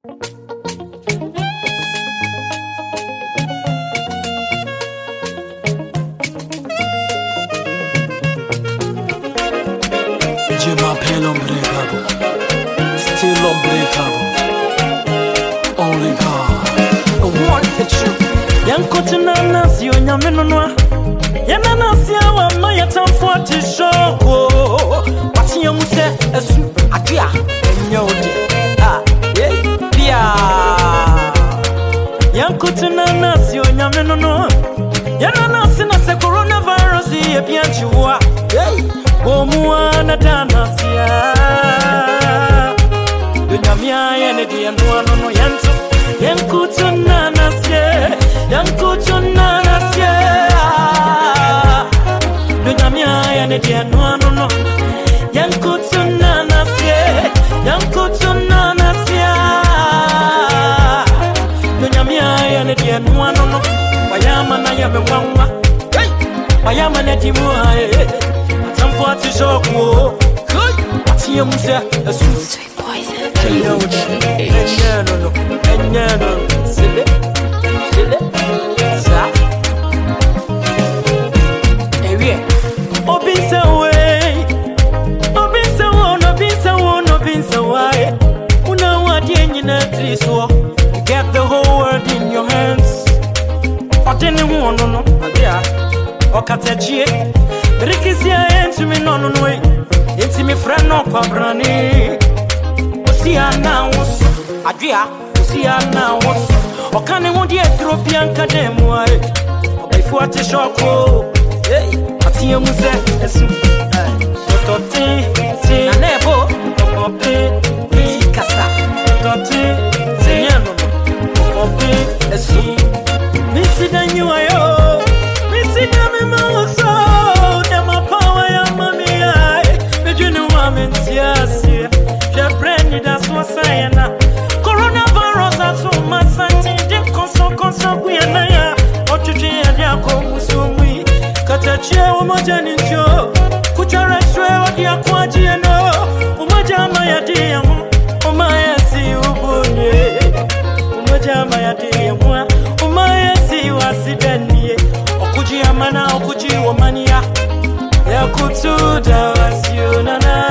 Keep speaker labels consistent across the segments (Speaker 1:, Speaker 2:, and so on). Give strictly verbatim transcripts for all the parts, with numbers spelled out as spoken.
Speaker 1: Je m'appelle Unbreakable, still unbreakable. Only God, one the truth.
Speaker 2: Yankotuna nasi onyamenonoa. Yanana siawa maya tamfuati shoko. Wati yomuse esu adia enyode. Ah, yeah, dia. Yankotuna nasi onyamenonoa. Yanana sina se coronavirus ye bianchiwa. Hey. Bomuana danasia Dunyamia yene diya nuano no yanto Yankutu nanasie Yankutu nanasie Dunyamia yene diya nuano no Yankutu nanasie Yankutu nanasie Dunyamia yene diya nuano no Wayama na yame wangwa Wayama na dimua What is your war? What's your music? A sweet poison. Hello, no, no, no, no, silly, silly, sir. Hey, oh, be so way. Oh, be so one, oh, be so one, oh, be so why. Who know what you need to do? You get the whole world in your hands. Or didn't want to know, yeah. Or cut a cheek. Rikisia enti mi no no no enti mi friend no kwabrani osia na wos adua osia na wos okane ho de Ethiopian kademu ai obifu ati shoko hey ati emu se esu toti ti na nebo ope ti kata toti ti nyano ope esu mi sidanyu ayo mi sidame mawoso Coronavirus that's so much something console console we na ya otuji ya ko musumi katache umojani njo kuchara swe odi akwaji no umoja mayadi yamu umaya si ubunye umoja mayadi yamu umaya si wasidanie okuji amana okuji womania ya kutuda wasionana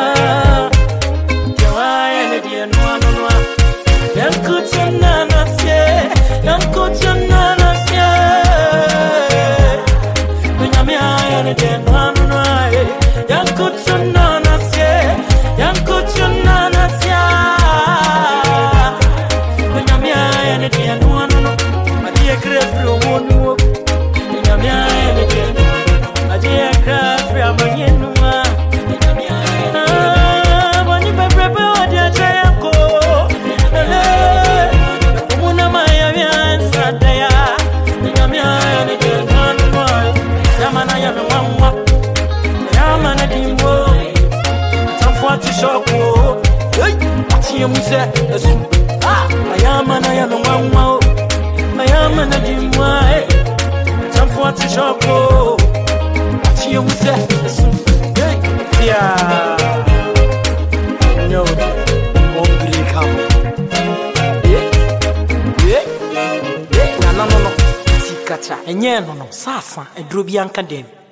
Speaker 2: Yankutuna nasye, yankutuna nasye. Dunyamia yene denwa nunwa. Yankutuna nasye, yankutuna nasye. Dunyamia yene denwa nunwa. Adiye krefi omonuwa. Dunyamia yene denwa. Adiye krefi amanyenwa. Ah, bani pepepe wadiya chayako. Shoko, hey, ati yemuse esu. Ah, ayama na ya no mama, ayama na dimwa, hey. Tamfo ati shoko, ati yemuse esu. Hey, yeah. No, Unbreakable. Yeah, yeah, yeah. Na na no no, tikata. Enye no no, sasa edrobi anka dem.